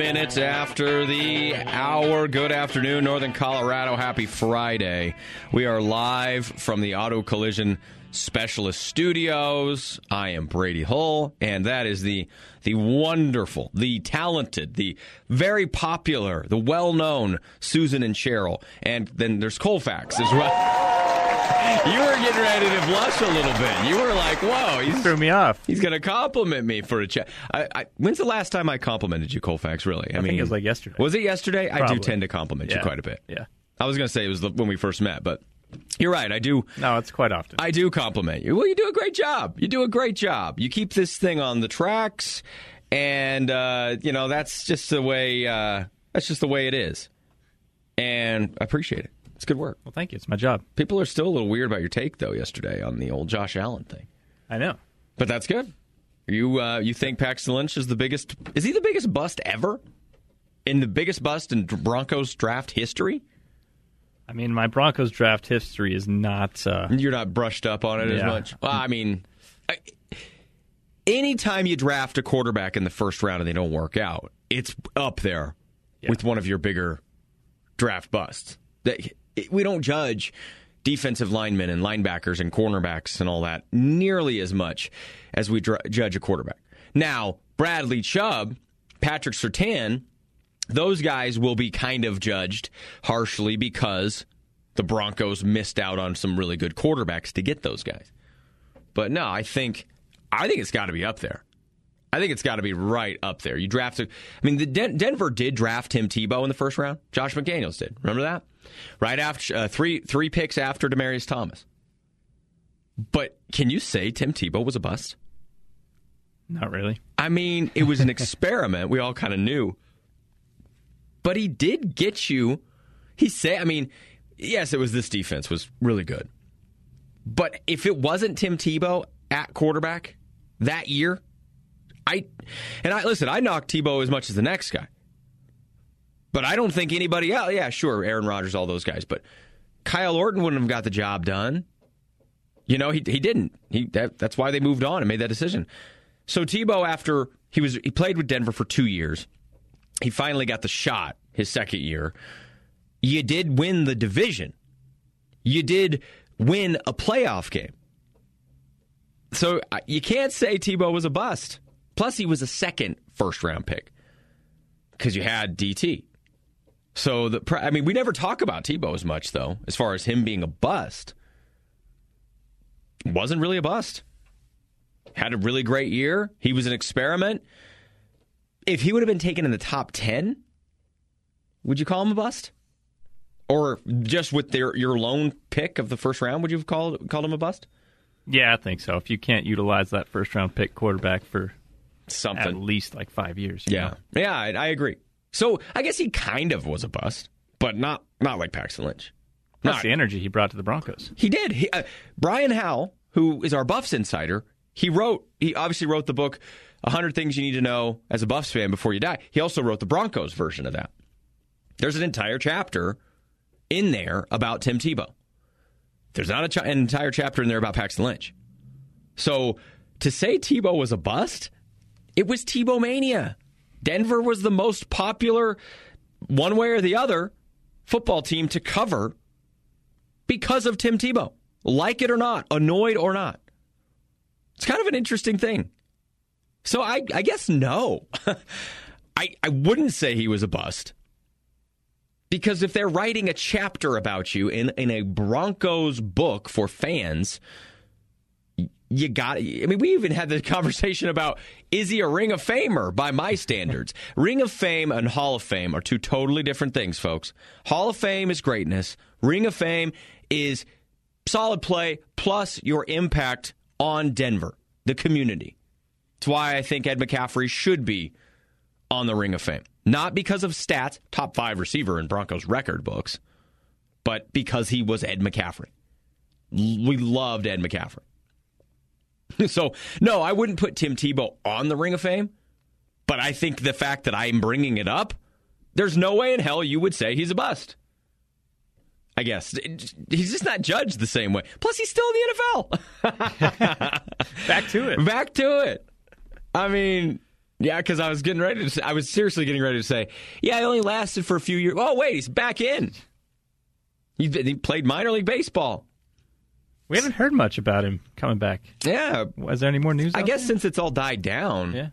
minutes after the hour. Good afternoon, Northern Colorado. Happy Friday. We are live from the Auto Collision Specialist Studios. I am Brady Hull, and that is the wonderful, the talented, the very popular, the well-known Susan and Cheryl. And then there's Colfax as well. You were getting ready to blush a little bit. You were like, whoa. He threw me off. He's going to compliment me for a chat. When's the last time I complimented you, Colfax, really? I mean, it was like yesterday. Was it yesterday? Probably. I do tend to compliment you quite a bit. Yeah. I was going to say it was when we first met, but you're right. I do. No, it's quite often. I do compliment you. Well, you do a great job. You do a great job. You keep this thing on the tracks, and, that's just the way it is. And I appreciate it. It's good work. Well, thank you. It's my job. People are still a little weird about your take, though, yesterday on the old Josh Allen thing. I know. But that's good. You think Paxton Lynch is the biggest... Is he the biggest bust ever? In the biggest bust in Broncos draft history? I mean, my Broncos draft history is not... You're not brushed up on it as much? Well, I mean... Anytime you draft a quarterback in the first round and they don't work out, it's up there with one of your bigger draft busts. We don't judge defensive linemen and linebackers and cornerbacks and all that nearly as much as we judge a quarterback. Now, Bradley Chubb, Patrick Surtain, those guys will be kind of judged harshly because the Broncos missed out on some really good quarterbacks to get those guys. But no, I think it's got to be up there. I think it's got to be right up there. You drafted... I mean, Denver did draft Tim Tebow in the first round. Josh McDaniels did. Remember that? Right after three picks after Demaryius Thomas. But can you say Tim Tebow was a bust? Not really. I mean, it was an experiment. We all kind of knew. But he did get you... yes, it was this defense was really good. But if it wasn't Tim Tebow at quarterback that year... I knocked Tebow as much as the next guy. But I don't think anybody else, sure, Aaron Rodgers, all those guys, but Kyle Orton wouldn't have got the job done. He didn't. That's why they moved on and made that decision. So Tebow, after he played with Denver for 2 years, he finally got the shot his second year. You did win the division. You did win a playoff game. So you can't say Tebow was a bust. Plus, he was a second first-round pick because you had DT. So, we never talk about Tebow as much, though, as far as him being a bust. Wasn't really a bust. Had a really great year. He was an experiment. If he would have been taken in the top 10, would you call him a bust? Or just with your lone pick of the first round, would you have called him a bust? Yeah, I think so. If you can't utilize that first-round pick quarterback for... something. At least like 5 years. Yeah, I agree. So I guess he kind of was a bust, but not like Paxton Lynch. That's the energy he brought to the Broncos. He did. Brian Howell, who is our Buffs insider, he obviously wrote the book 100 Things You Need to Know as a Buffs Fan Before You Die. He also wrote the Broncos version of that. There's an entire chapter in there about Tim Tebow. There's not an entire chapter in there about Paxton Lynch. So to say Tebow was a bust... It was Tebow mania. Denver was the most popular, one way or the other, football team to cover because of Tim Tebow. Like it or not, annoyed or not. It's kind of an interesting thing. So I guess no. I wouldn't say he was a bust. Because if they're writing a chapter about you in a Broncos book for fans... You got it. I mean, we even had the conversation about, is he a Ring of Famer by my standards? Ring of Fame and Hall of Fame are two totally different things, folks. Hall of Fame is greatness. Ring of Fame is solid play plus your impact on Denver, the community. It's why I think Ed McCaffrey should be on the Ring of Fame. Not because of stats, top 5 receiver in Broncos record books, but because he was Ed McCaffrey. We loved Ed McCaffrey. So, no, I wouldn't put Tim Tebow on the Ring of Fame, but I think the fact that I'm bringing it up, there's no way in hell you would say he's a bust. I guess. He's just not judged the same way. Plus, he's still in the NFL. Back to it. Back to it. I mean, Yeah, because I was seriously getting ready to say, yeah, he only lasted for a few years. Oh, wait, he's back in. He played minor league baseball. We haven't heard much about him coming back. Yeah. Was there any more news? I guess there? since it's all died down. Yeah.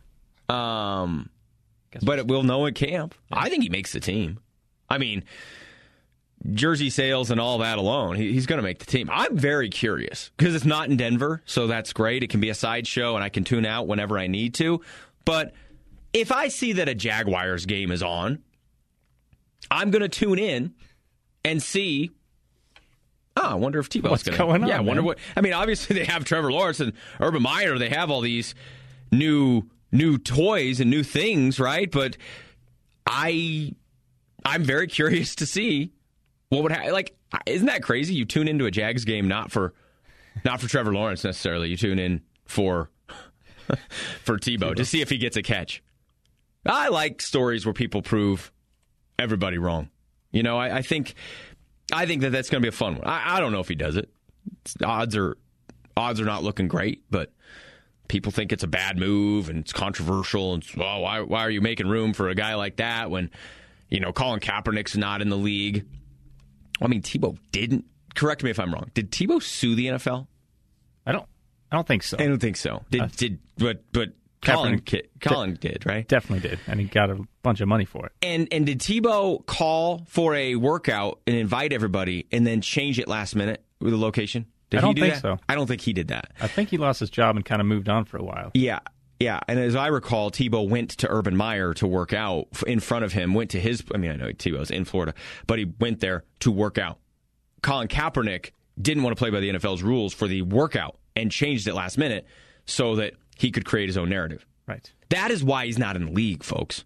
But we'll know at camp. Yeah. I think he makes the team. I mean, jersey sales and all that alone, he's going to make the team. I'm very curious because it's not in Denver, so that's great. It can be a sideshow, and I can tune out whenever I need to. But if I see that a Jaguars game is on, I'm going to tune in and see. I wonder if Tebow's going on. Yeah, I wonder what. I mean, obviously they have Trevor Lawrence and Urban Meyer. They have all these new toys and new things, right? But I'm very curious to see what would happen. Like, isn't that crazy? You tune into a Jags game not for Trevor Lawrence necessarily. You tune in for Tebow to see if he gets a catch. I like stories where people prove everybody wrong. You know, I think that that's going to be a fun one. I don't know if he does it. Odds are not looking great, but people think it's a bad move and it's controversial. And why are you making room for a guy like that when, you know, Colin Kaepernick's not in the league? I mean, Tebow didn't. Correct me if I'm wrong. Did Tebow sue the NFL? I don't think so. I don't think so. But Colin did, right? Definitely did, and he got a bunch of money for it. And did Tebow call for a workout and invite everybody and then change it last minute with the location? I don't think so. I don't think he did that. I think he lost his job and kind of moved on for a while. Yeah. And as I recall, Tebow went to Urban Meyer to work out in front of him, went to his, I mean, I know Tebow's in Florida, but he went there to work out. Colin Kaepernick didn't want to play by the NFL's rules for the workout and changed it last minute so that he could create his own narrative. Right. That is why he's not in the league, folks.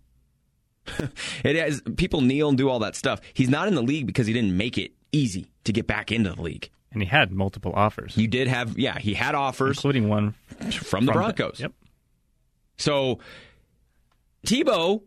People kneel and do all that stuff. He's not in the league because he didn't make it easy to get back into the league. And he had multiple offers. You did have, he had offers. Including one from the Broncos. Yep. So, Tebow,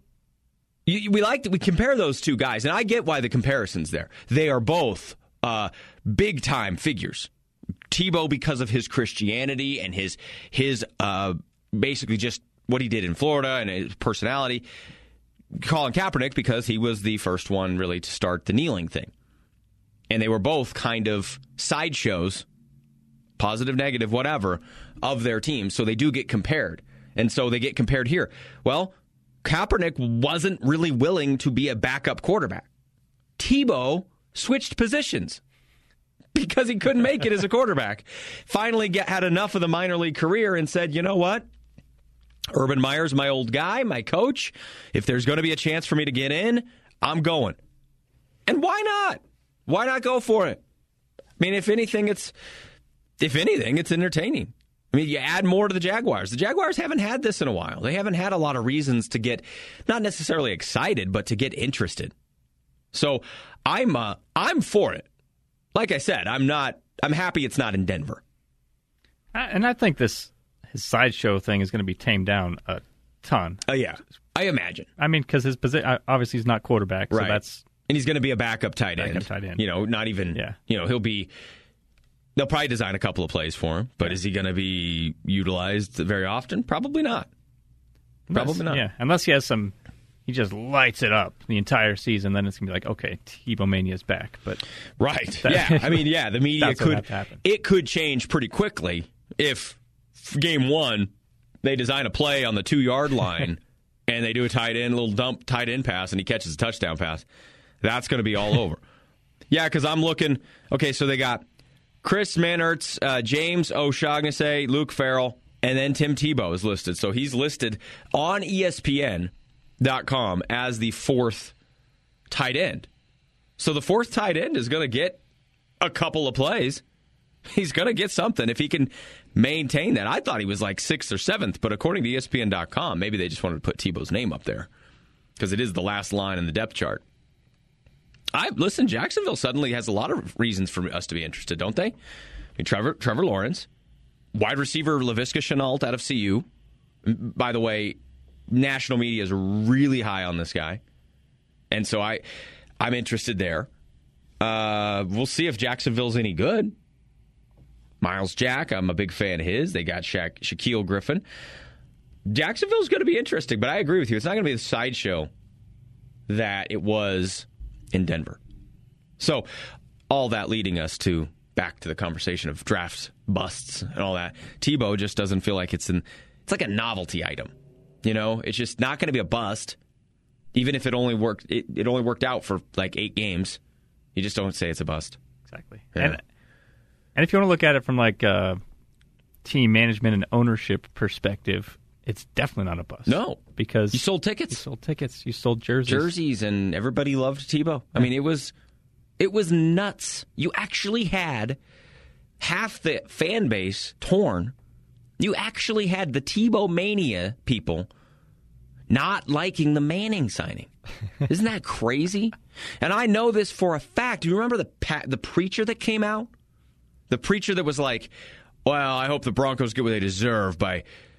we compare those two guys, and I get why the comparison's there. They are both big-time figures. Tebow because of his Christianity and his basically just what he did in Florida and his personality. Colin Kaepernick because he was the first one really to start the kneeling thing. And they were both kind of sideshows, positive, negative, whatever, of their teams. So they do get compared. And so they get compared here. Well, Kaepernick wasn't really willing to be a backup quarterback. Tebow switched positions because he couldn't make it as a quarterback. Finally had enough of the minor league career and said, you know what? Urban Meyer's my old guy, my coach. If there's going to be a chance for me to get in, I'm going. And why not? Why not go for it? I mean, if anything, it's entertaining. I mean, you add more to the Jaguars. The Jaguars haven't had this in a while. They haven't had a lot of reasons to get, not necessarily excited, but to get interested. So I'm for it. Like I said, I'm happy it's not in Denver. And I think his sideshow thing is going to be tamed down a ton. Yeah, I imagine. I mean, because his position, obviously he's not quarterback, so right. And he's going to be a backup tight end. You know, not even, you know, they'll probably design a couple of plays for him, but is he going to be utilized very often? Probably not. Probably not. Yeah, unless he just lights it up the entire season, then it's going to be like, okay, Tebow Mania's back. But right. I mean, the media could change pretty quickly if game one they design a play on the 2-yard line and they do a little dump tight end pass, and he catches a touchdown pass. That's going to be all over. Yeah, because I'm looking. Okay, so they got Chris Manhertz, James O'Shaughnessy, Luke Farrell, and then Tim Tebow is listed. So he's listed on ESPN.com as the 4th tight end. So the 4th tight end is going to get a couple of plays. He's going to get something if he can maintain that. I thought he was like 6th or 7th, but according to ESPN.com, maybe they just wanted to put Tebow's name up there because it is the last line in the depth chart. Listen, Jacksonville suddenly has a lot of reasons for us to be interested, don't they? I mean, Trevor Lawrence, wide receiver Laviska Shenault out of CU. By the way, national media is really high on this guy, and so I'm interested there. We'll see if Jacksonville's any good. Miles Jack, I'm a big fan of his. They got Shaquille Griffin. Jacksonville's going to be interesting, but I agree with you. It's not going to be the sideshow that it was in Denver. So all that leading us to back to the conversation of drafts, busts, and all that. Tebow just doesn't feel like it's like a novelty item. It's just not going to be a bust, even if it only worked. It only worked out for like 8 games. You just don't say it's a bust. Exactly. Yeah. And if you want to look at it from like a team management and ownership perspective, it's definitely not a bust. No, because you sold tickets. You sold jerseys, and everybody loved Tebow. I mean, it was nuts. You actually had half the fan base torn. You actually had the Tebow mania people not liking the Manning signing. Isn't that crazy? And I know this for a fact. Do you remember the preacher that came out? The preacher that was like, well, I hope the Broncos get what they deserve by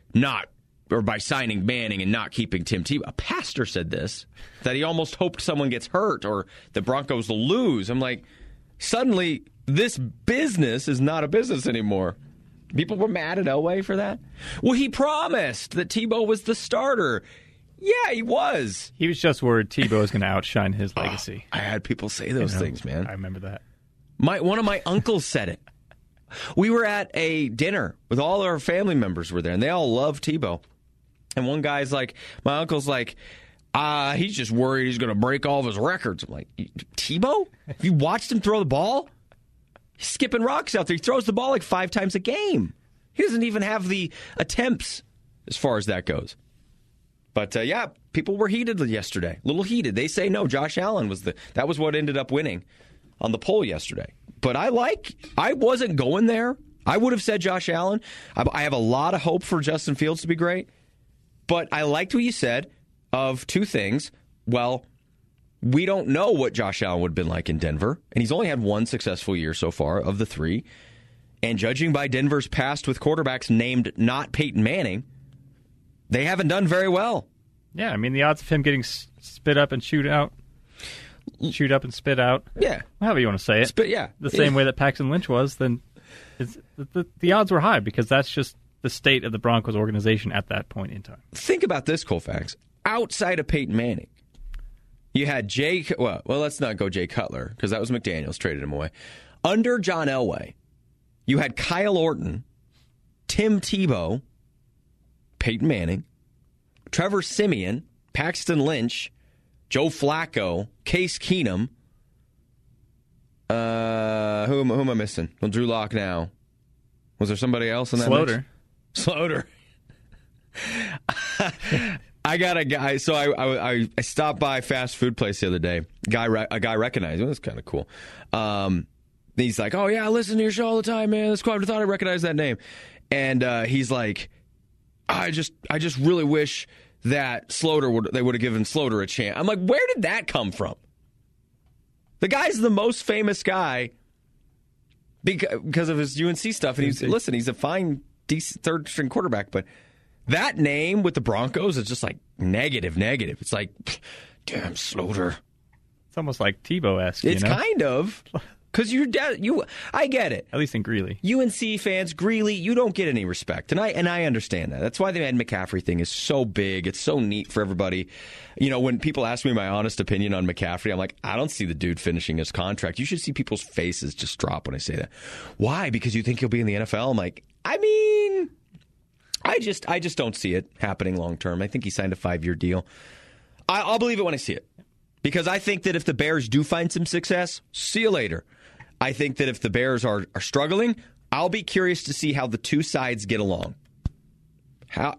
signing Manning and not keeping Tim Tebow. A pastor said this, that he almost hoped someone gets hurt or the Broncos will lose. I'm like, suddenly this business is not a business anymore. People were mad at Elway for that. Well, he promised that Tebow was the starter. Yeah, he was. He was just worried Tebow was going to outshine his legacy. I had people say those things, man. I remember that. One of my uncles said it. We were at a dinner with all our family members were there, and they all love Tebow. And one guy's like, my uncle's like, he's just worried he's going to break all of his records. I'm like, Tebow? Have you watched him throw the ball? He's skipping rocks out there. He throws the ball like 5 times a game. He doesn't even have the attempts as far as that goes. But, yeah, people were heated yesterday. A little heated. They say no, Josh Allen that was what ended up winning on the poll yesterday. But I wasn't going there. I would have said Josh Allen. I have a lot of hope for Justin Fields to be great. But I liked what you said of 2 things. Well, we don't know what Josh Allen would have been like in Denver. And he's only had 1 successful year so far of the 3. And judging by Denver's past with quarterbacks named not Peyton Manning, they haven't done very well. Yeah, I mean, the odds of him getting spit up and shoot up and spit out. Yeah. However you want to say it. Yeah. The same way that Paxton Lynch was, then the odds were high because that's just the state of the Broncos organization at that point in time. Think about this, Colfax. Outside of Peyton Manning, you had well, let's not go Jay Cutler because that was McDaniels, traded him away. Under John Elway, you had Kyle Orton, Tim Tebow, Peyton Manning, Trevor Siemian, Paxton Lynch, Joe Flacco, Case Keenum. Who am I missing? Well, Drew Lock now. Was there somebody else in that mix? Sloter. I got a guy. So I stopped by a fast food place the other day. A guy recognized me. It was kind of cool. He's like, "Oh yeah, I listen to your show all the time, man. That's cool. I thought I recognized that name." And he's like, "I just really wish that they would have given Sloter a chance." I'm like, "Where did that come from?" The guy's the most famous guy because of his UNC stuff. And he's a fine, decent third-string quarterback. But that name with the Broncos is just like negative. It's like, damn, Sloter. It's almost like Tebow-esque. It's kind of. Because I get it. At least in Greeley. UNC fans, Greeley, you don't get any respect. And I understand that. That's why the Ed McCaffrey thing is so big. It's so neat for everybody. When people ask me my honest opinion on McCaffrey, I'm like, I don't see the dude finishing his contract. You should see people's faces just drop when I say that. Why? Because you think he'll be in the NFL? I'm like, I mean, I just don't see it happening long term. I think he signed a 5-year deal. I'll believe it when I see it. Because I think that if the Bears do find some success, see you later. I think that if the Bears are struggling, I'll be curious to see how the two sides get along. I'm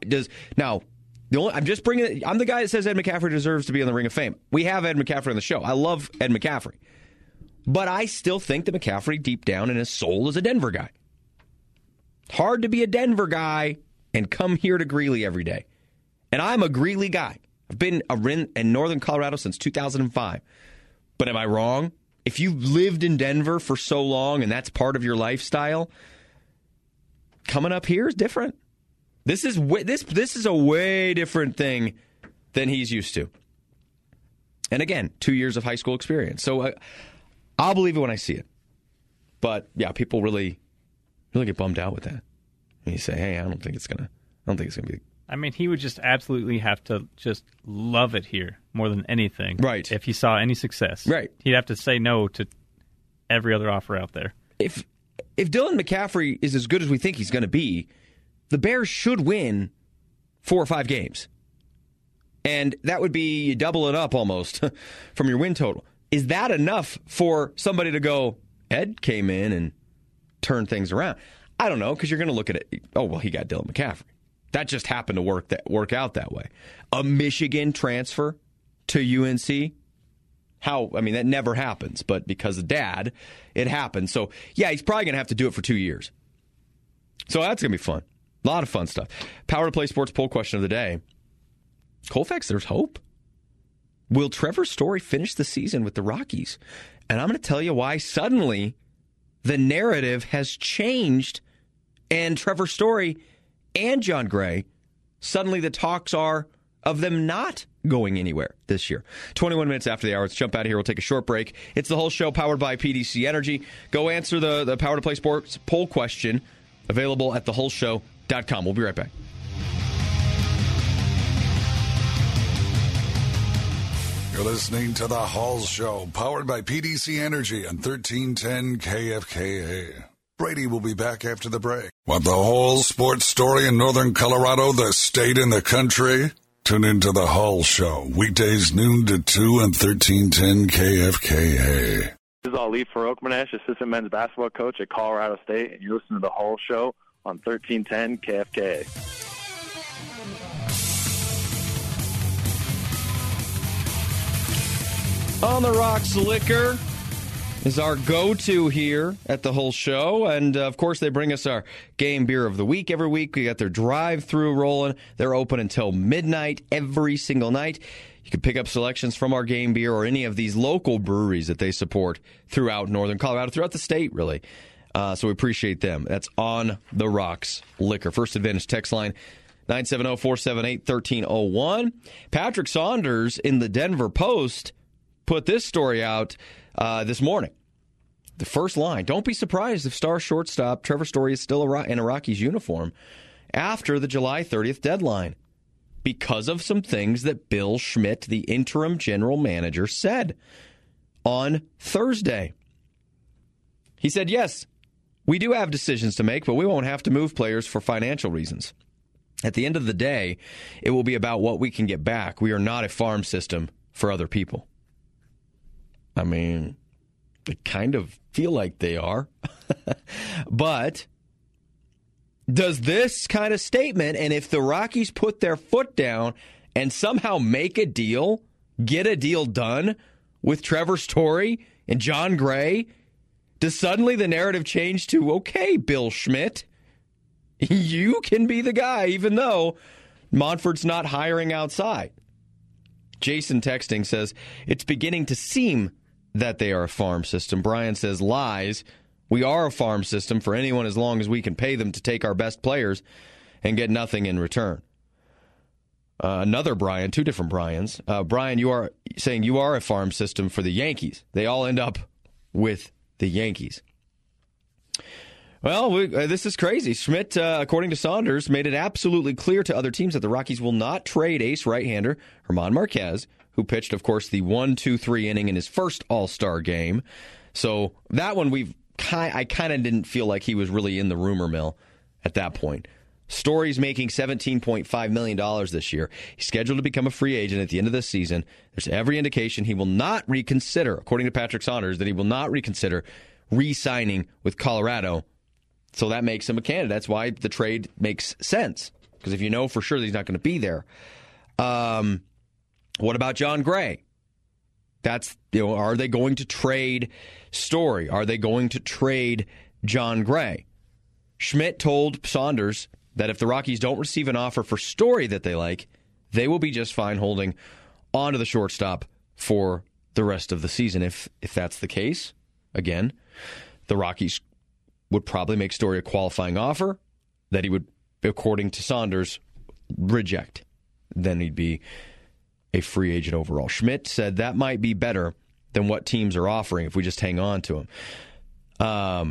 the guy that says Ed McCaffrey deserves to be in the Ring of Fame. We have Ed McCaffrey on the show. I love Ed McCaffrey. But I still think that McCaffrey, deep down in his soul, is a Denver guy. Hard to be a Denver guy and come here to Greeley every day. And I'm a Greeley guy. I've been in northern Colorado since 2005. But am I wrong? If you've lived in Denver for so long and that's part of your lifestyle, coming up here is different. This is a way different thing than he's used to. And again, 2 years of high school experience. So I'll believe it when I see it. But yeah, people really get bummed out with that. And you say, hey, I don't think it's gonna be I mean, he would just absolutely have to just love it here more than anything. Right. If he saw any success. Right. He'd have to say no to every other offer out there. If Dylan McCaffrey is as good as we think he's going to be, the Bears should win 4 or 5 games. And that would be double it up almost from your win total. Is that enough for somebody to go, Ed came in and turned things around? I don't know, because you're going to look at it, oh, well, he got Dylan McCaffrey. That just happened to work out that way. A Michigan transfer to UNC? That never happens, but because of Dad, it happened. So, yeah, he's probably going to have to do it for 2 years. So that's going to be fun. A lot of fun stuff. Power to Play Sports poll question of the day. Colfax, there's hope. Will Trevor Story finish the season with the Rockies? And I'm going to tell you why suddenly the narrative has changed, and Trevor Story and John Gray, suddenly the talks are of them not going anywhere this year. 21 minutes after the hour. Let's jump out of here. We'll take a short break. It's the whole show powered by PDC Energy. Go answer the Power to Play Sports poll question available at thewholeshow.com. We'll be right back. You're listening to The Hull Show, powered by PDC Energy on 1310 KFKA. Brady will be back after the break. Want the whole sports story in Northern Colorado, the state and the country? Tune into The Hull Show, weekdays noon to 2 on 1310 KFKA. This is Ali Farokhmanesh, assistant men's basketball coach at Colorado State, and you're listening to The Hull Show on 1310 KFKA. On the Rocks Liquor is our go-to here at the whole show. And, of course, they bring us our game beer of the week every week. We got their drive-thru rolling. They're open until midnight every single night. You can pick up selections from our game beer or any of these local breweries that they support throughout Northern Colorado, throughout the state, really. So we appreciate them. That's On the Rocks Liquor. First Advantage text line, 970-478-1301. Patrick Saunders in the Denver Post put this story out this morning. The first line, don't be surprised if star shortstop Trevor Story is still in a Rockies uniform after the July 30th deadline because of some things that Bill Schmidt, the interim general manager, said on Thursday. He said, yes, we do have decisions to make, but we won't have to move players for financial reasons. At the end of the day, it will be about what we can get back. We are not a farm system for other people. I mean, they kind of feel like they are. But does this kind of statement, and if the Rockies put their foot down and somehow make a deal, get a deal done with Trevor Story and John Gray, does suddenly the narrative change to, okay, Bill Schmidt, you can be the guy, even though Monfort's not hiring outside? Jason texting says, it's beginning to seem that they are a farm system. Brian says, lies. We are a farm system for anyone as long as we can pay them to take our best players and get nothing in return. Another Brian, two different Brians. Brian, you are saying you are a farm system for the Yankees. They all end up with the Yankees. Well, this is crazy. Schmidt, according to Saunders, made it absolutely clear to other teams that the Rockies will not trade ace right-hander German Marquez, who pitched, of course, the 1-2-3 inning in his first All-Star game. So that one I kind of didn't feel like he was really in the rumor mill at that point. Story's making $17.5 million this year. He's scheduled to become a free agent at the end of this season. There's every indication he will not reconsider, according to Patrick Saunders, that he will not reconsider re-signing with Colorado. So that makes him a candidate. That's why the trade makes sense. Because if you know for sure that he's not going to be there. What about John Gray? Are they going to trade Story? Are they going to trade John Gray? Schmidt told Saunders that if the Rockies don't receive an offer for Story that they like, they will be just fine holding on to the shortstop for the rest of the season. If that's the case, again, the Rockies would probably make Story a qualifying offer that he would, according to Saunders, reject. Then he'd be a free agent overall. Schmidt said that might be better than what teams are offering if we just hang on to him.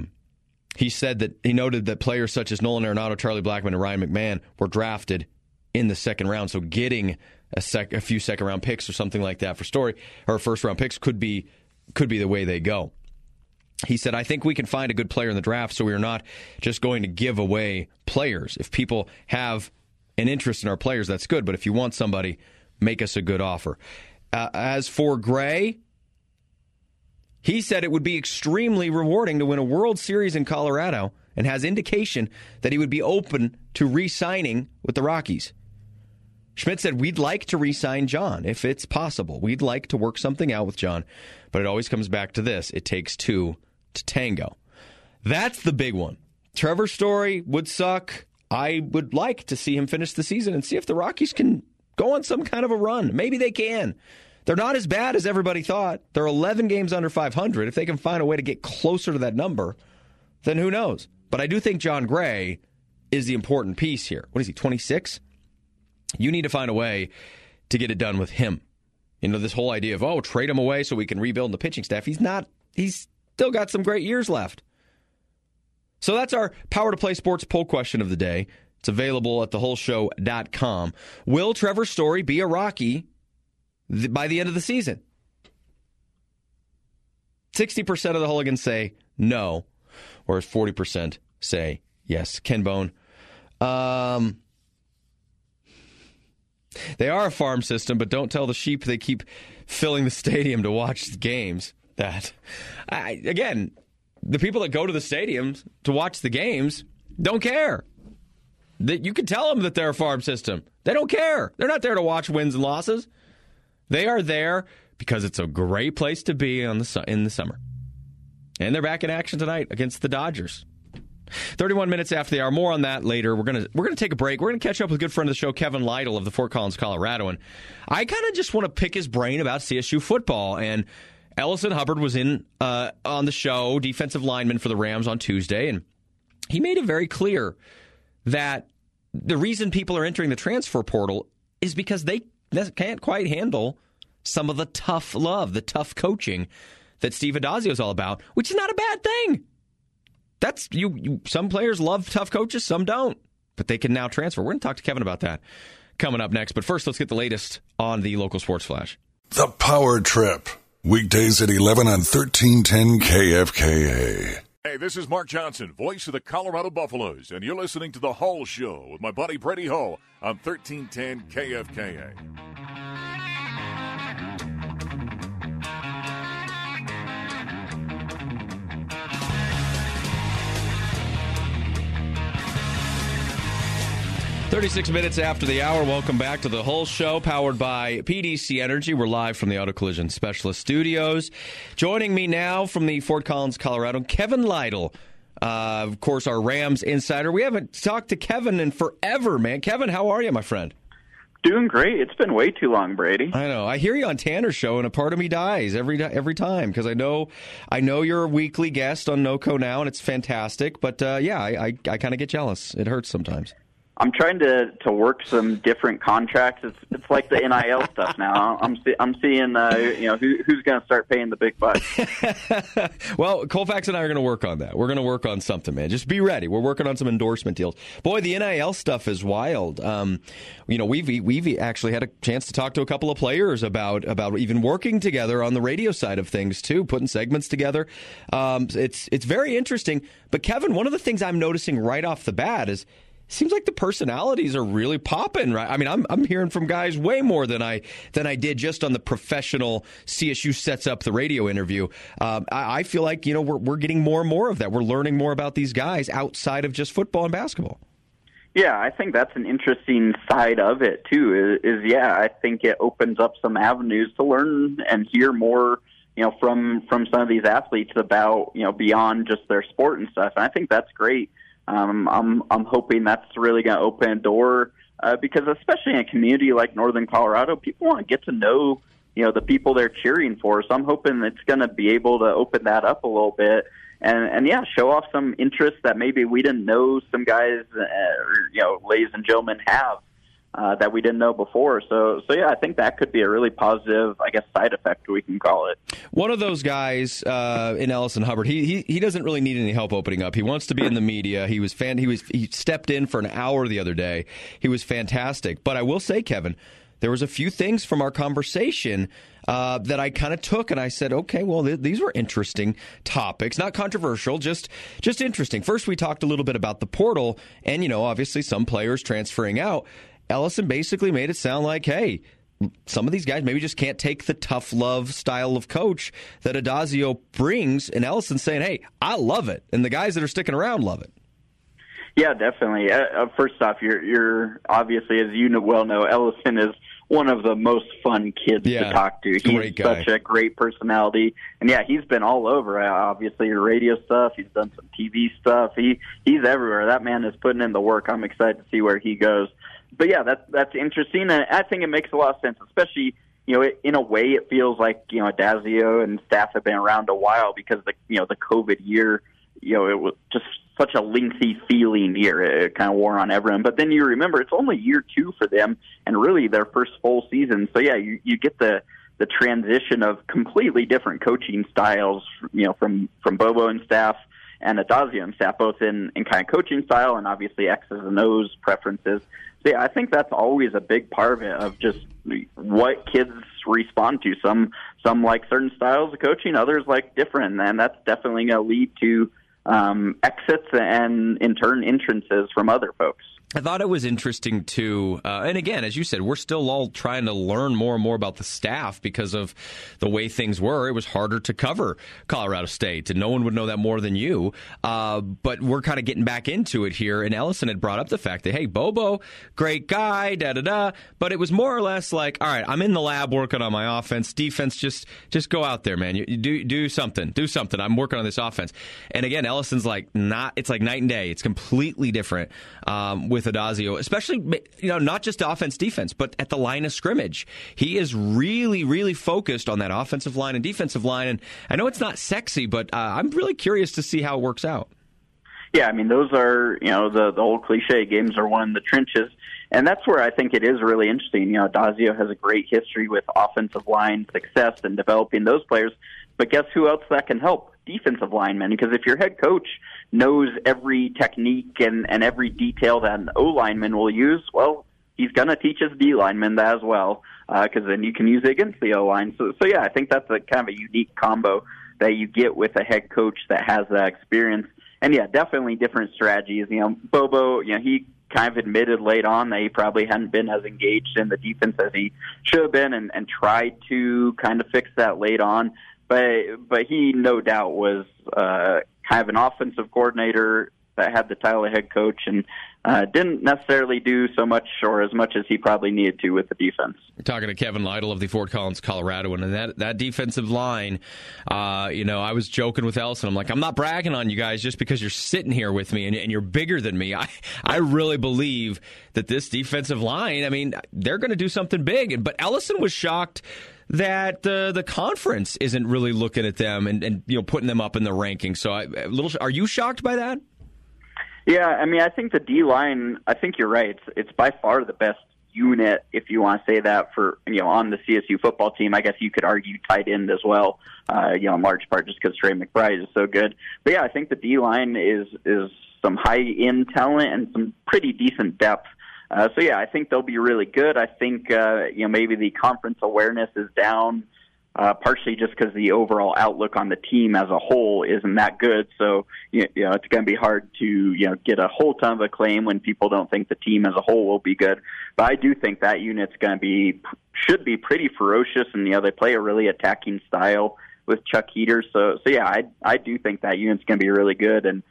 He said that he noted that players such as Nolan Arenado, Charlie Blackmon, and Ryan McMahon were drafted in the second round. So getting a few second-round picks or something like that for Story, or first-round picks could be the way they go. He said, I think we can find a good player in the draft, so we are not just going to give away players. If people have an interest in our players, that's good. But if you want somebody, make us a good offer. As for Gray, he said it would be extremely rewarding to win a World Series in Colorado and has indication that he would be open to re-signing with the Rockies. Schmidt said, we'd like to re-sign John if it's possible. We'd like to work something out with John, but it always comes back to this. It takes two to tango. That's the big one. Trevor Story would suck. I would like to see him finish the season and see if the Rockies can go on some kind of a run. Maybe they can. They're not as bad as everybody thought. They're 11 games under 500. If they can find a way to get closer to that number, then who knows? But I do think John Gray is the important piece here. What is he, 26? You need to find a way to get it done with him. You know, this whole idea of, trade him away so we can rebuild the pitching staff. He's still got some great years left. So that's our Power to Play Sports poll question of the day. It's available at thewholeshow.com. Will Trevor Story be a Rocky by the end of the season? 60% of the hooligans say no, whereas 40% say yes. Ken Bone. They are a farm system, but don't tell the sheep they keep filling the stadium to watch the games. Again, the people that go to the stadiums to watch the games don't care. You can tell them that they're a farm system. They don't care. They're not there to watch wins and losses. They are there because it's a great place to be in the summer. And they're back in action tonight against the Dodgers. 31 minutes after the hour. More on that later. We're gonna take a break. We're gonna catch up with a good friend of the show, Kevin Lytle of the Fort Collins, Colorado. And I kind of just want to pick his brain about CSU football. And Ellison Hubbard was in on the show, defensive lineman for the Rams on Tuesday, and he made it very clear that the reason people are entering the transfer portal is because they can't quite handle some of the tough love, the tough coaching that Steve Addazio is all about, which is not a bad thing. That's some players love tough coaches, some don't, but they can now transfer. We're going to talk to Kevin about that coming up next. But first, let's get the latest on the local sports flash. The Power Trip, weekdays at 11 on 1310 KFKA. Hey, this is Mark Johnson, voice of the Colorado Buffaloes, and you're listening to The Hull Show with my buddy Brady Hull on 1310 KFKA. "36 minutes after the hour. Welcome back to the Hull Show, powered by PDC Energy. We're live from the Auto Collision Specialist Studios. Joining me now from the Fort Collins, Colorado, Kevin Lytle, of course, our Rams insider. We haven't talked to Kevin in forever, man. Kevin, how are you, my friend? Doing great. It's been way too long, Brady. I know. I hear you on Tanner's show, and a part of me dies every time because I know you're a weekly guest on NoCo now, and it's fantastic. But I kind of get jealous. It hurts sometimes. I'm trying to work some different contracts. It's like the NIL stuff now. I'm seeing who's going to start paying the big bucks. Well, Colfax and I are going to work on that. We're going to work on something, man. Just be ready. We're working on some endorsement deals. Boy, the NIL stuff is wild. We've actually had a chance to talk to a couple of players about even working together on the radio side of things too, putting segments together. It's very interesting. But Kevin, one of the things I'm noticing right off the bat is, seems like the personalities are really popping, right? I mean, I'm hearing from guys way more than I did just on the professional CSU sets up the radio interview. I feel like we're getting more and more of that. We're learning more about these guys outside of just football and basketball. Yeah, I think that's an interesting side of it too. I think it opens up some avenues to learn and hear more, from some of these athletes about beyond just their sport and stuff. And I think that's great. I'm hoping that's really going to open a door because especially in a community like Northern Colorado, people want to get to know, the people they're cheering for. So I'm hoping it's going to be able to open that up a little bit and show off some interest that maybe we didn't know some guys, ladies and gentlemen have. that we didn't know before. So yeah, I think that could be a really positive, I guess, side effect we can call it. One of those guys in Ellison Hubbard, he doesn't really need any help opening up. He wants to be in the media. He stepped in for an hour the other day. He was fantastic. But I will say, Kevin, there was a few things from our conversation that I kind of took and I said, okay, well, these were interesting topics, not controversial, just interesting. First, we talked a little bit about the portal and, obviously some players transferring out. Ellison basically made it sound like, hey, some of these guys maybe just can't take the tough love style of coach that Addazio brings, and Ellison saying, hey, I love it, and the guys that are sticking around love it. Yeah, definitely. First off, you're obviously, as you well know, Ellison is one of the most fun kids to talk to. He's such a great personality. And, yeah, he's been all over, obviously, radio stuff. He's done some TV stuff. He's everywhere. That man is putting in the work. I'm excited to see where he goes. But, yeah, that's interesting. And I think it makes a lot of sense, especially, in a way it feels like, Addazio and staff have been around a while because, the COVID year, it was just such a lengthy feeling year. It kind of wore on everyone. But then you remember it's only year 2 for them and really their first full season. So, yeah, you get the transition of completely different coaching styles, from Bobo and staff and Addazio and staff, both in kind of coaching style and obviously X's and O's preferences. So, yeah, I think that's always a big part of it, of just what kids respond to. Some like certain styles of coaching, others like different, and that's definitely going to lead to exits and, in turn, entrances from other folks. I thought it was interesting, too. And again, as you said, we're still all trying to learn more and more about the staff because of the way things were. It was harder to cover Colorado State, and no one would know that more than you. But we're kind of getting back into it here. And Ellison had brought up the fact that, hey, Bobo, great guy, da-da-da. But it was more or less like, all right, I'm in the lab working on my offense. Defense, just go out there, man. You do something. Do something. I'm working on this offense. And again, Ellison's like, it's like night and day. It's completely different with Addazio, especially, not just offense, defense, but at the line of scrimmage. He is really, really focused on that offensive line and defensive line. And I know it's not sexy, but I'm really curious to see how it works out. Yeah, I mean, those are, the old cliche, games are won in the trenches. And that's where I think it is really interesting. Addazio has a great history with offensive line success and developing those players. But guess who else that can help? Defensive linemen. Because if your head coach knows every technique and every detail that an O lineman will use, well, he's going to teach his D lineman that as well, because then you can use it against the O line. So yeah, I think that's a kind of a unique combo that you get with a head coach that has that experience. And yeah, definitely different strategies. Bobo, he kind of admitted late on that he probably hadn't been as engaged in the defense as he should have been, and tried to kind of fix that late on. But he no doubt was kind of an offensive coordinator that had the title of head coach and didn't necessarily do so much or as much as he probably needed to with the defense. We're talking to Kevin Lytle of the Fort Collins, Colorado, and that defensive line, I was joking with Ellison. I'm like, I'm not bragging on you guys just because you're sitting here with me and you're bigger than me. I really believe that this defensive line, they're going to do something big. But Ellison was shocked that the conference isn't really looking at them and putting them up in the rankings. So are you shocked by that? Yeah, I think the D-line, I think you're right. It's by far the best unit, if you want to say that, for on the CSU football team. I guess you could argue tight end as well, in large part just because Trey McBride is so good. But yeah, I think the D-line is some high-end talent and some pretty decent depth. So yeah, I think they'll be really good. I think maybe the conference awareness is down, partially just because the overall outlook on the team as a whole isn't that good. So it's going to be hard to get a whole ton of acclaim when people don't think the team as a whole will be good. But I do think that unit's should be pretty ferocious, and they play a really attacking style with Chuck Heater. So yeah, I do think that unit's going to be really good, and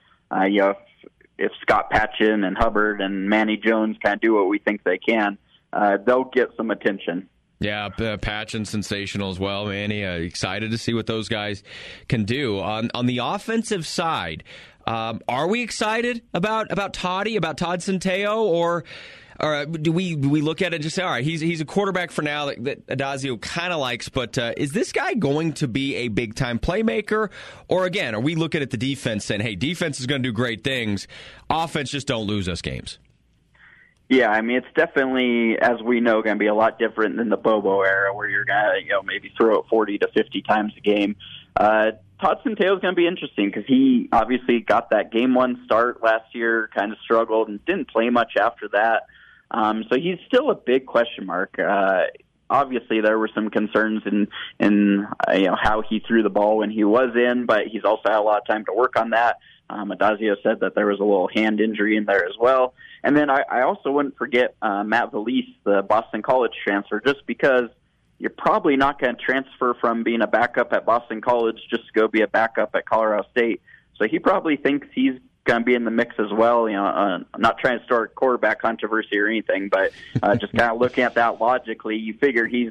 if Scott Patchen and Hubbard and Manny Jones kind of do what we think they can, they'll get some attention. Yeah, Patchen sensational as well, Manny. Excited to see what those guys can do. On the offensive side, are we excited about Todd Centeio, or do we look at it and just say, all right, he's a quarterback for now that Addazio kind of likes, but is this guy going to be a big-time playmaker? Or, again, are we looking at the defense saying, hey, defense is going to do great things, offense, just don't lose us games? Yeah, I mean, it's definitely, as we know, going to be a lot different than the Bobo era where you're going to, maybe throw it 40 to 50 times a game. Todd Centeio is going to be interesting because he obviously got that game one start last year, kind of struggled and didn't play much after that. So he's still a big question mark. Obviously, there were some concerns in how he threw the ball when he was in, but he's also had a lot of time to work on that. Addazio said that there was a little hand injury in there as well. And then I also wouldn't forget Matt Valise, the Boston College transfer, just because you're probably not going to transfer from being a backup at Boston College just to go be a backup at Colorado State. So he probably thinks he's going to be in the mix as well. I'm not trying to start quarterback controversy or anything, but just kind of looking at that logically, you figure he's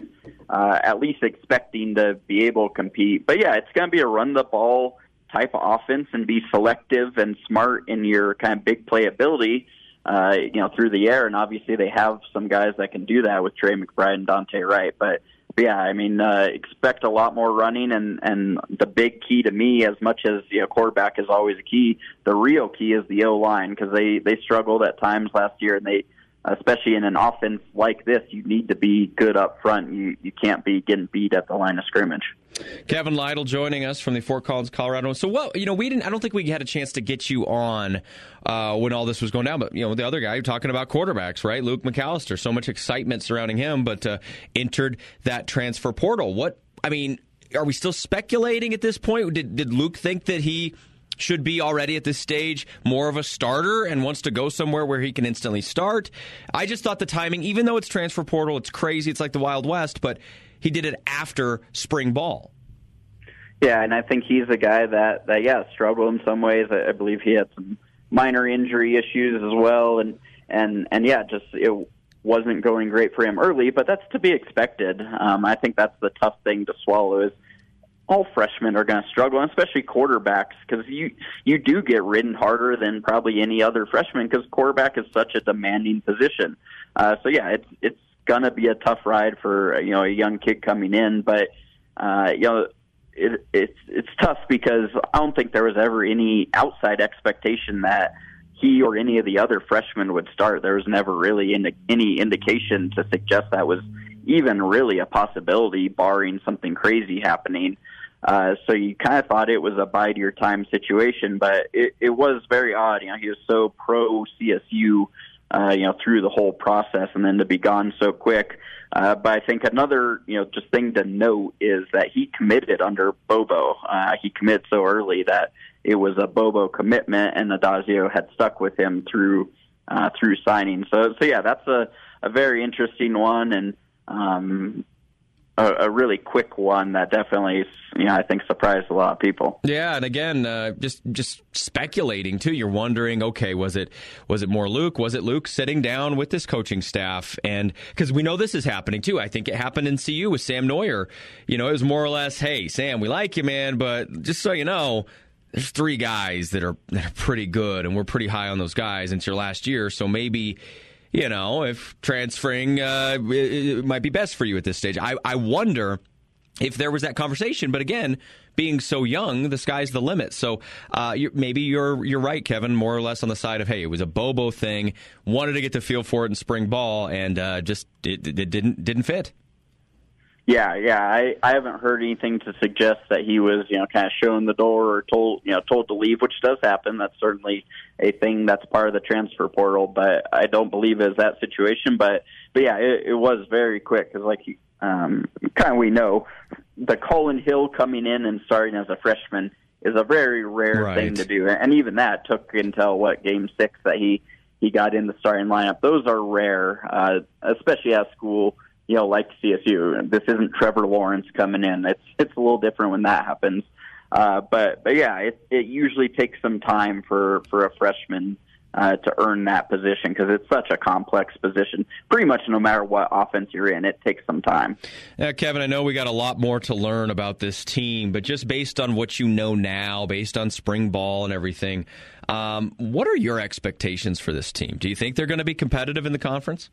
at least expecting to be able to compete. But yeah, it's going to be a run the ball type of offense and be selective and smart in your kind of big play ability, through the air. And obviously they have some guys that can do that with Trey McBride and Dante Wright. But yeah, I mean, expect a lot more running, and the big key to me, as much as quarterback is always a key, the real key is the O-line, because they struggled at times last year, and they, especially in an offense like this, you need to be good up front. You can't be getting beat at the line of scrimmage. Kevin Lytle joining us from the Fort Collins, Colorado. So, I don't think we had a chance to get you on when all this was going down. But, the other guy, talking about quarterbacks, right? Luke McAllister. So much excitement surrounding him, but entered that transfer portal. Are we still speculating at this point? Did Luke think that he should be already at this stage more of a starter and wants to go somewhere where he can instantly start? I just thought the timing, even though it's transfer portal, it's crazy, it's like the Wild West, but he did it after spring ball. Yeah, and I think he's a guy that struggled in some ways. I believe he had some minor injury issues as well, and just it wasn't going great for him early, but that's to be expected. I think that's the tough thing to swallow is all freshmen are going to struggle, and especially quarterbacks, because you do get ridden harder than probably any other freshman because quarterback is such a demanding position. It's going to be a tough ride for a young kid coming in, but it's tough because I don't think there was ever any outside expectation that he or any of the other freshmen would start. There was never really any indication to suggest that was even really a possibility, barring something crazy happening. So you kind of thought it was a bide your time situation, but it was very odd. He was so pro CSU, through the whole process, and then to be gone so quick. But I think another, just thing to note is that he committed under Bobo. He committed so early that it was a Bobo commitment, and Addazio had stuck with him through signing. So yeah, that's a very interesting one, and a really quick one that definitely, I think surprised a lot of people. Yeah, and again, just speculating too. You're wondering, okay, was it more Luke? Was it Luke sitting down with this coaching staff? And because we know this is happening too. I think it happened in CU with Sam Neuer. It was more or less, hey, Sam, we like you, man, but just so you know, there's 3 guys that are pretty good, and we're pretty high on those guys. And it's your last year, so maybe, if transferring it might be best for you at this stage. I wonder if there was that conversation. But again, being so young, the sky's the limit. So maybe you're right, Kevin, more or less on the side of, hey, it was a Bobo thing, wanted to get the feel for it in spring ball, and just it didn't fit. Yeah. I haven't heard anything to suggest that he was, kind of shown the door or told to leave, which does happen. That's certainly a thing that's part of the transfer portal, but I don't believe it was that situation. But yeah, it was very quick because, we know the Colin Hill coming in and starting as a freshman is a very rare thing to do, and even that took until game 6 that he got in the starting lineup. Those are rare, especially at school. Like CSU. This isn't Trevor Lawrence coming in. It's a little different when that happens. But yeah, it usually takes some time for a freshman to earn that position because it's such a complex position. Pretty much no matter what offense you're in, it takes some time. Kevin, I know we got a lot more to learn about this team, but just based on what you know now, based on spring ball and everything, what are your expectations for this team? Do you think they're going to be competitive in the conference?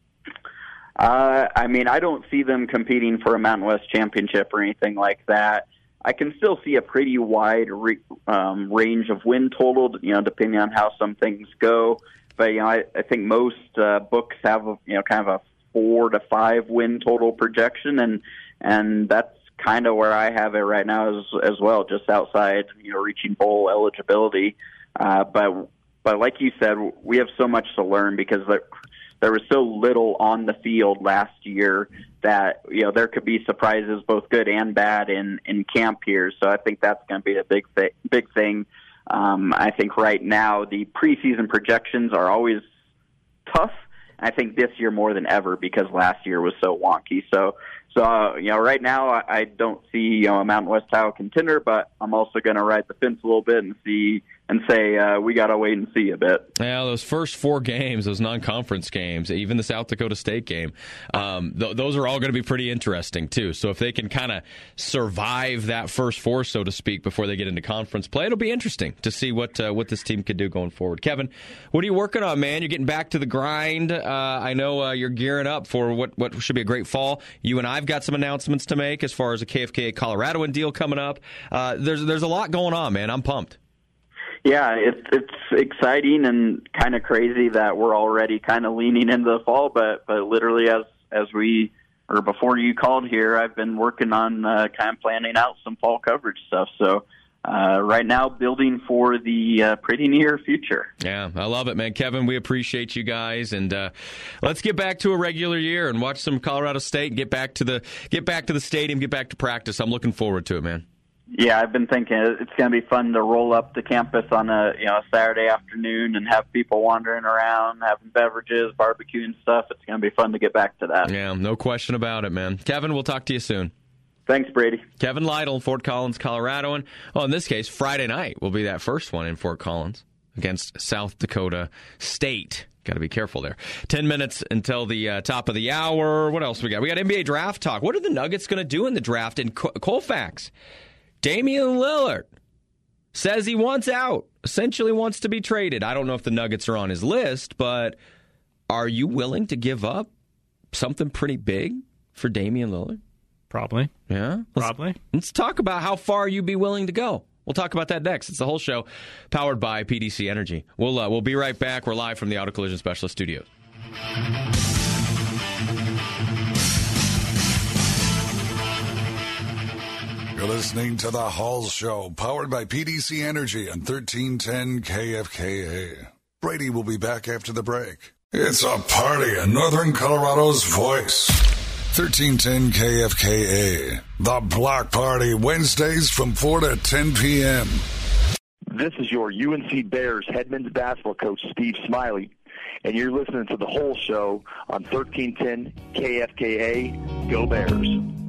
I don't see them competing for a Mountain West championship or anything like that. I can still see a pretty wide range of win total, depending on how some things go. I think most books have kind of a 4 to 5 win total projection, and that's kind of where I have it right now as well, just outside reaching bowl eligibility. But like you said, we have so much to learn because there was so little on the field last year that there could be surprises, both good and bad, in camp here. So I think that's going to be a big thing. I think right now the preseason projections are always tough. I think this year more than ever because last year was so wonky. So right now I don't see a Mountain West title contender, but I'm also going to ride the fence a little bit and say we got to wait and see a bit. Yeah, those first 4 games, those non-conference games, even the South Dakota State game, those are all going to be pretty interesting too. So if they can kind of survive that first 4, so to speak, before they get into conference play, it'll be interesting to see what this team could do going forward. Kevin, what are you working on, man? You're getting back to the grind. I know you're gearing up for what should be a great fall. You and I've got some announcements to make as far as a KFKA Coloradoan deal coming up. There's a lot going on, man. I'm pumped. Yeah, it's exciting and kind of crazy that we're already kind of leaning into the fall, but literally before you called here, I've been working on kind of planning out some fall coverage stuff. So right now, building for the pretty near future. Yeah, I love it, man. Kevin, we appreciate you guys, and let's get back to a regular year and watch some Colorado State and get back to the stadium, get back to practice. I'm looking forward to it, man. Yeah, I've been thinking it's going to be fun to roll up to campus on a Saturday afternoon and have people wandering around, having beverages, barbecue and stuff. It's going to be fun to get back to that. Yeah, no question about it, man. Kevin, we'll talk to you soon. Thanks, Brady. Kevin Lytle, Fort Collins, Coloradoan. Well, in this case, Friday night will be that first one in Fort Collins against South Dakota State. Got to be careful there. 10 minutes until the top of the hour. What else we got? We got NBA draft talk. What are the Nuggets going to do in the draft? And Colfax, Damian Lillard says he wants out, essentially wants to be traded. I don't know if the Nuggets are on his list, but are you willing to give up something pretty big for Damian Lillard? Probably. Yeah? Probably. Let's talk about how far you'd be willing to go. We'll talk about that next. It's the whole show, powered by PDC Energy. We'll be right back. We're live from the Auto Collision Specialist Studios. You're listening to The Halls Show, powered by PDC Energy on 1310 KFKA. Brady will be back after the break. It's a party in Northern Colorado's voice. 1310 KFKA. The Block Party, Wednesdays from 4 to 10 p.m. This is your UNC Bears head men's basketball coach, Steve Smiley, and you're listening to The Whole Show on 1310 KFKA. Go Bears.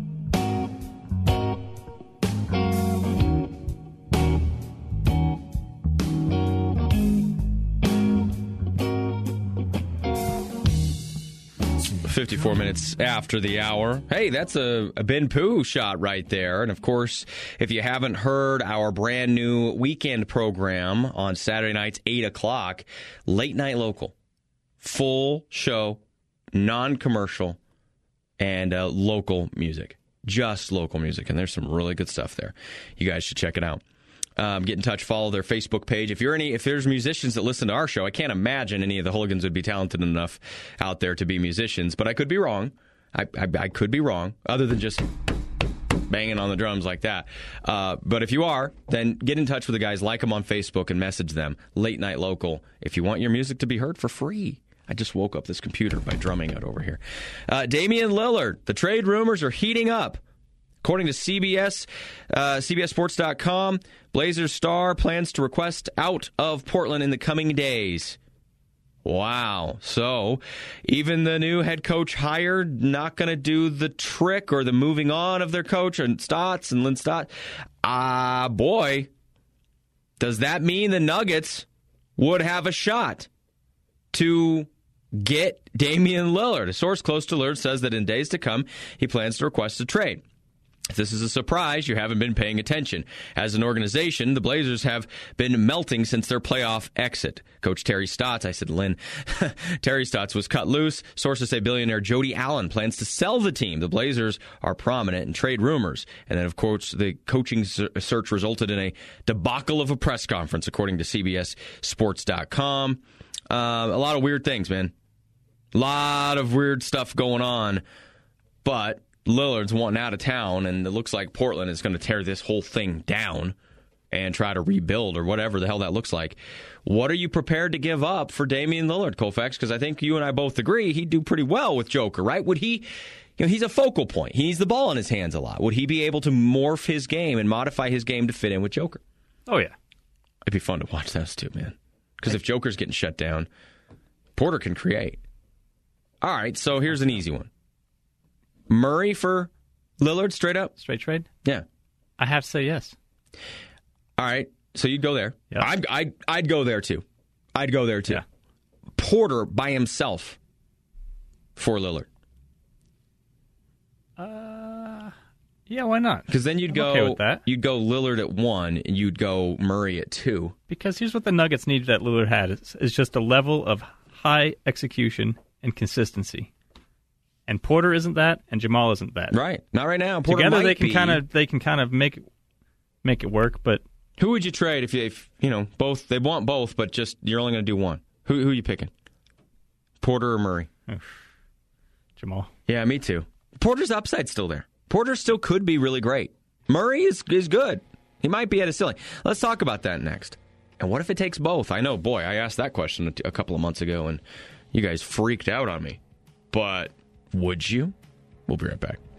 54 minutes after the hour. Hey, that's a Ben Pooh shot right there. And, of course, if you haven't heard our brand new weekend program on Saturday nights, 8 o'clock, Late Night Local. Full show, non-commercial, and local music. Just local music. And there's some really good stuff there. You guys should check it out. Get in touch, follow their Facebook page. If there's musicians that listen to our show, I can't imagine any of the hooligans would be talented enough out there to be musicians, but I could be wrong. I could be wrong, other than just banging on the drums like that. But if you are, then get in touch with the guys, like them on Facebook, and message them. Late Night Local, if you want your music to be heard for free. I just woke up this computer by drumming it over here. Damian Lillard, the trade rumors are heating up. According to CBS, CBSSports.com, Blazers star plans to request out of Portland in the coming days. Wow. So even the new head coach hired not going to do the trick or the moving on of their coach and Stotts and Lynn Stott. Boy, does that mean the Nuggets would have a shot to get Damian Lillard? A source close to Lillard says that in days to come, he plans to request a trade. If this is a surprise, you haven't been paying attention. As an organization, the Blazers have been melting since their playoff exit. Coach Terry Stotts, I said Lynn, Terry Stotts was cut loose. Sources say billionaire Jody Allen plans to sell the team. The Blazers are prominent in trade rumors. And then, of course, the coaching search resulted in a debacle of a press conference, according to CBSSports.com. A lot of weird things, man. A lot of weird stuff going on. But Lillard's wanting out of town, and it looks like Portland is going to tear this whole thing down and try to rebuild or whatever the hell that looks like. What are you prepared to give up for Damian Lillard, Koufax? Because I think you and I both agree he'd do pretty well with Joker, right? Would he... he's a focal point. He needs the ball in his hands a lot. Would he be able to morph his game and modify his game to fit in with Joker? Oh, yeah. It'd be fun to watch those two, man. Because if Joker's getting shut down, Porter can create. All right, so here's an easy one. Murray for Lillard, straight up? Straight trade? Yeah. I have to say yes. All right, so you'd go there. Yeah. I'd go there, too. I'd go there, too. Yeah. Porter by himself for Lillard. Yeah, why not? Because then you'd I'm okay with that. You'd go Lillard at 1, and you'd go Murray at 2. Because here's what the Nuggets needed that Lillard had is just a level of high execution and consistency. And Porter isn't that, and Jamal isn't that. Right. Not right now. Porter Together might they can kind of make it work, but who would you trade if both they want both, but just you're only going to do one? Who are you picking? Porter or Murray? Jamal. Yeah, me too. Porter's upside still there. Porter still could be really great. Murray is good. He might be at his ceiling. Let's talk about that next. And what if it takes both? I know, boy, I asked that question a couple of months ago, and you guys freaked out on me. But would you? We'll be right back.